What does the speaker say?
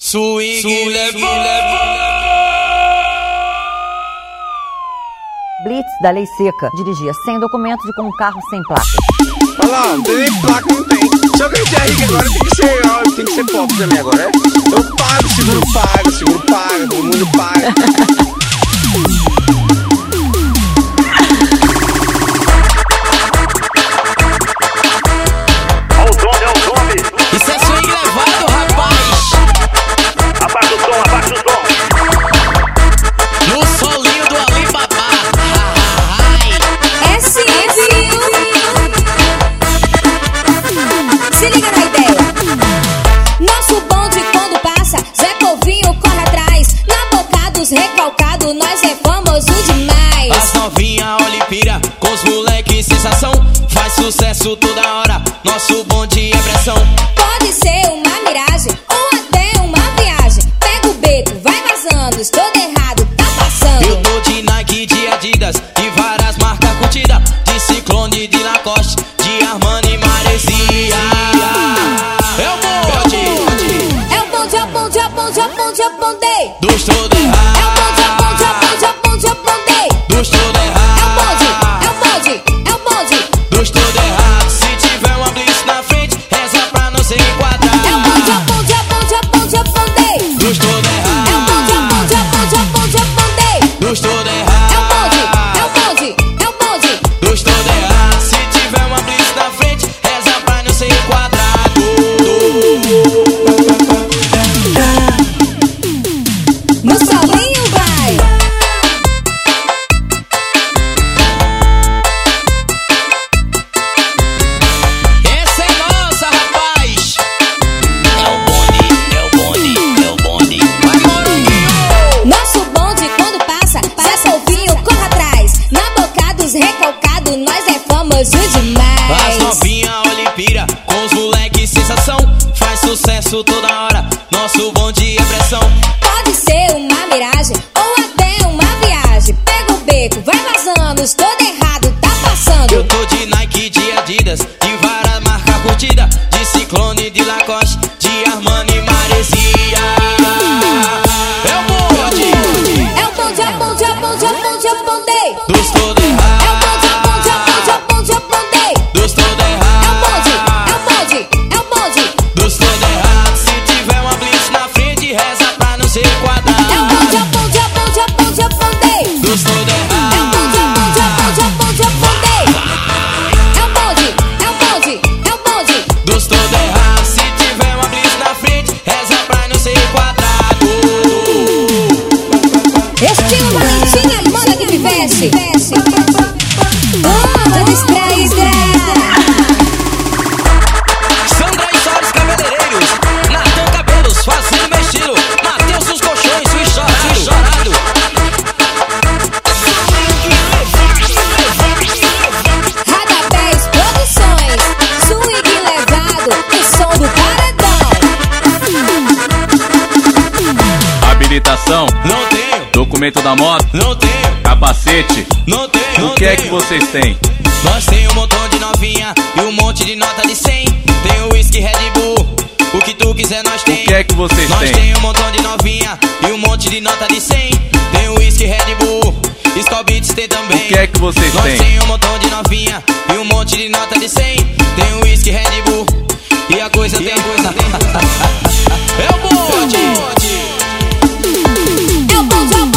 Swing levou. Blitz da Lei Seca dirigia sem documentos e com um carro sem placa. Olha lá, não tem nem placa, não tem. Só que a gente é rico agora, tem que ser pobre também agora, é? Eu pago, seguro paga, todo mundo paga. Isso é swing levado, rapaz. Abaixa o som. No solinho do Alibaba. Se liga na ideia. Nosso bonde quando passa, Zé Povinho corre atrás. Na boca dos recalcados, nós é famoso demais. As novinha Olipira, com os moleque sensação. Faz sucesso toda hora, nosso bonde é pressão. Pode ser uma miragem ou até uma viagem. Pega o beco, vai vazando, estou errado, tá passando. Eu tô de Nike, de Adidas, de várias marcas curtidas. De Ciclone, de Lacoste, de Armani e Maresia. É o bonde. É o bonde, é o bonde, é o bonde, é o bonde, é o bonde. Dos todo É o errado. bonde, é o bonde, é o bonde, é o bonde, é o bonde. Dos todo É o errado. bonde, é o bonde, é o bonde. Dos todo errado. Se tiver uma blitz na frente, reza pra não se enquadrar. É o bonde, é o bonde, é o bonde, é o bonde, é o bonde. Dos todo É o bonde, é o errado. bonde, é o bonde, é o bonde, é o bonde. Dos todo É o errado. bonde, é o bonde, é o bonde. Dos todo errado. Se tiver uma blitz na frente, reza pra não ser enquadrado. No solinho vai. Essa é nossa, rapaz. É o bonde. Vai, Moranguinho. Nosso bonde quando passa, Zé Povinho corre atrás. Na boca dos recalcados, nós é famoso As demais. novinha Olipira, com os moleque sensação. Faz sucesso toda hora, nosso bonde é pressão. Pode ser uma miragem ou até uma viagem. Pega o beco, vai vazando, estou errado, tá Eu passando. tô de Nike, de Adidas, de várias marcas curtidas. De Ciclone, de Lacoste, de Armani e Maresia. É o bonde. É o bonde, é o bonde, é o bonde, é o bonde, é o bonde. Dos todo É o bonde, é o bonde, é o bonde, é errado. o bonde, é o bonde. Dos todo É o bonde, é errado. o bonde, é o bonde. Dos todo errado. Se tiver uma blitz na frente, reza pra não ser É o bonde, é enquadrado. o bonde, é o bonde, é o bonde, é o bonde. Dos todo É o errado. bonde, é o bonde, é o bonde, é o bonde, é o bonde. É o bonde, é o bonde, é o bonde. Dos todo errado. Se tiver uma blitz na frente, reza pra não ser enquadrado. Estilo Valentina, moda que me veste. Moda distraída. Sandra e Soares Cabeleireiros, Natan Cabelos, fazendo meu estilo. Mateus os colchões, o chorado. Radapés Produções, swing levado e som do paredão. Habilitação, Não tenho, documento da moto, não tenho, capacete. não tenho. O que é que vocês têm? Nós tem um montão de novinha e um monte de nota de 100. Tem o whisky Red Bull, o que tu quiser nós O tem. que é que vocês Nós têm? tem um montão de novinha e um monte de nota de 100. Tem o whisky Red Bull, Skull Beats tem também. O que é que vocês Nós têm? tem um montão de novinha e um monte de nota de 100. Tem o whisky Red Bull e a coisa tem. É o bonde. É o bonde, é o bonde,